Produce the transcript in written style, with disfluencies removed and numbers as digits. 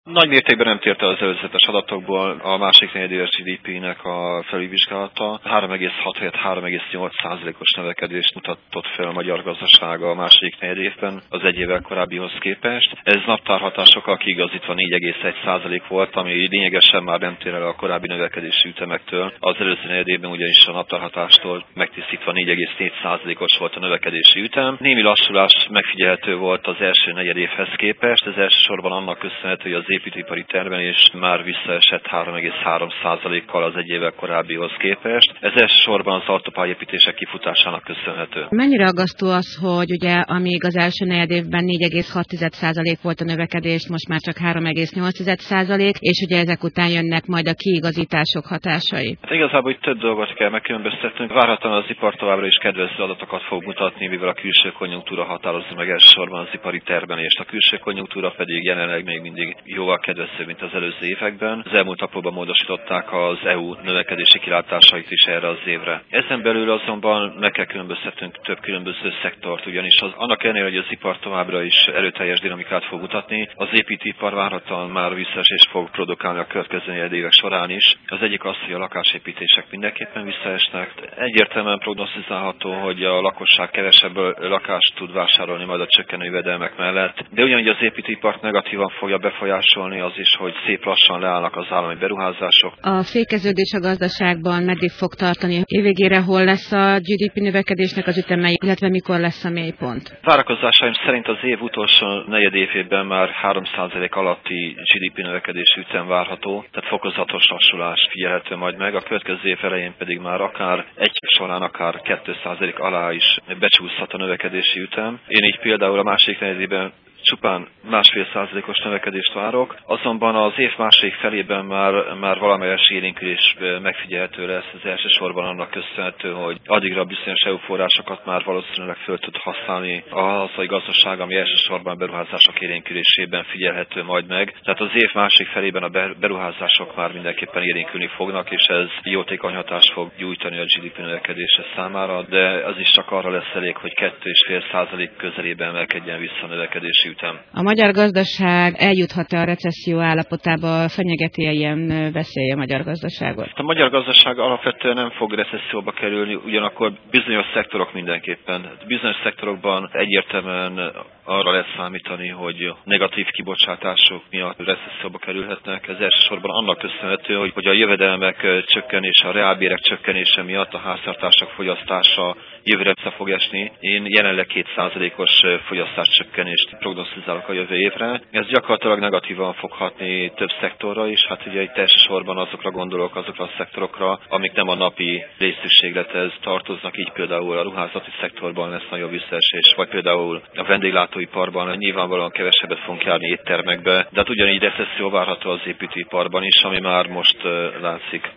Nagy mértékben nem tért el az előzetes adatokból a másik negyedéves GDP-nek a felülvizsgálata. 3,6 helyett 3,8%-os növekedést mutatott fel a magyar gazdasága a második negyedévben az egy évvel korábbihoz képest. Ez naptárhatásokkal kiigazítva 4,1% volt, ami lényegesen már nem tér el a korábbi növekedési ütemektől. Az előző negyedévben ugyanis a naptárhatástól megtisztítva 4,4%-os volt a növekedési ütem. Némi lassulás megfigyelhető volt az első negyedévhez képest, ez elsősorban annak köszönhető, hogy az építőipari termelés már visszaesett 3,3%-kal az egy évvel korábbihoz képest. Ez elsősorban az autópályaépítések kifutásának köszönhető. Mennyire aggasztó az, hogy ugye amíg az első negyedévben 4,6% volt a növekedés, most már csak 3,8%, és ugye ezek után jönnek majd a kiigazítások hatásai? Hát igazából itt több dolgot kell megkülönböztetnünk. Várhatóan az ipar továbbra is kedvező adatokat fog mutatni, mivel a külső konjunktúra határozza meg elsősorban az ipari termelést. A külső konjunktúra pedig jelenleg még mindig jóval kedvezőbb, mint az előző években. Az elmúlt napokban módosították az EU növekedési kilátásait is erre az évre. Ezen belül azonban meg kell különböztetnünk több különböző szektort, ugyanis annak ellenére, hogy az ipar továbbra is erőteljes dinamikát fog mutatni, az építőipar várhatóan már visszaesést fog produkálni a következő évek során is. Az egyik az, hogy a lakásépítések mindenképpen visszaesnek. Egyértelműen prognosztizálható, hogy a lakosság kevesebb lakást tud vásárolni majd a csökkenő jövedelmek mellett, de ugyanígy az építőipart negatívan fogja befolyásolni az is, hogy szép lassan leállnak az állami beruházások. A fékeződés a gazdaságban meddig fog tartani? Évvégére hol lesz a GDP növekedésnek az üteme, illetve mikor lesz a mélypont? Várakozásaim szerint az év utolsó negyedévében már 3% alatti GDP növekedési ütem várható, tehát fokozatos lassulás figyelhető majd meg. A következő év elején pedig már akár egy során, akár 2% alá is becsúszhat a növekedési ütem. Én így például a másik negyedében csupán 1,5%-os növekedést várok, azonban az év második felében már valamelyes élénkülés megfigyelhető lesz, ez elsősorban annak köszönhető, hogy addigra bizonyos EU forrásokat már valószínűleg föl tud használni a hazai gazdaság, ami elsősorban a beruházások élénkülésében figyelhető majd meg. Tehát az év második felében a beruházások már mindenképpen élénkülni fognak, és ez jótékony hatást fog gyújtani a GDP növekedése számára, de az is csak arra lesz elég, hogy 2,5% közelében emelkedjen vissza a növekedési ütem. A magyar gazdaság eljuthat-e a recesszió állapotába, fenyegeti-e ilyen veszély a magyar gazdaságot? A magyar gazdaság alapvetően nem fog recesszióba kerülni, ugyanakkor bizonyos szektorok mindenképpen. Bizonyos szektorokban egyértelműen arra lehet számítani, hogy negatív kibocsátások miatt recesszióba kerülhetnek. Ez elsősorban annak köszönhető, hogy a jövedelmek csökkenése, a reálbérek csökkenése miatt a háztartások fogyasztása jövőre vissza fog esni. Én jelenleg 2%-os fogyasztás csökkenést prognosztizálok a jövő évre. Ez gyakorlatilag negatívan fog hatni több szektorra is. Hát ugye itt elsősorban azokra gondolok, azokra a szektorokra, amik nem a napi részszükséglethez tartoznak, így például a ruházati szektorban lesz nagyobb visszaesés, vagy például a vendéglátóiparban nyilvánvalóan kevesebbet fogunk járni éttermekbe, de hát ugyanígy recesszió várható az építőiparban is, ami már most látszik.